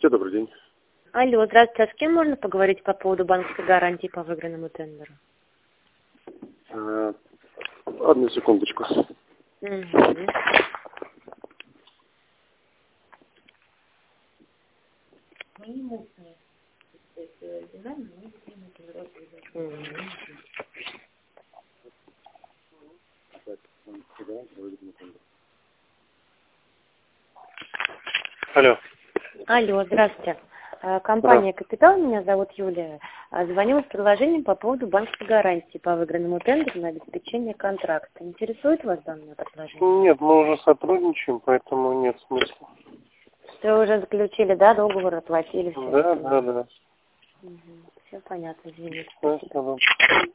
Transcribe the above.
Здравствуйте, добрый день. Алло, здравствуйте. А с кем можно поговорить по поводу банковской гарантии по выигранному тендеру? Одну секундочку. Мгм. Алло. Алло, здравствуйте. Компания «Капитал», меня зовут Юлия. Звонила с предложением по поводу банковской гарантии по выигранному тендеру на обеспечение контракта. Интересует вас данное предложение? Нет, мы уже сотрудничаем, поэтому нет смысла. Вы уже заключили, да, договор, оплатили все? Да. Все понятно, извините. Спасибо.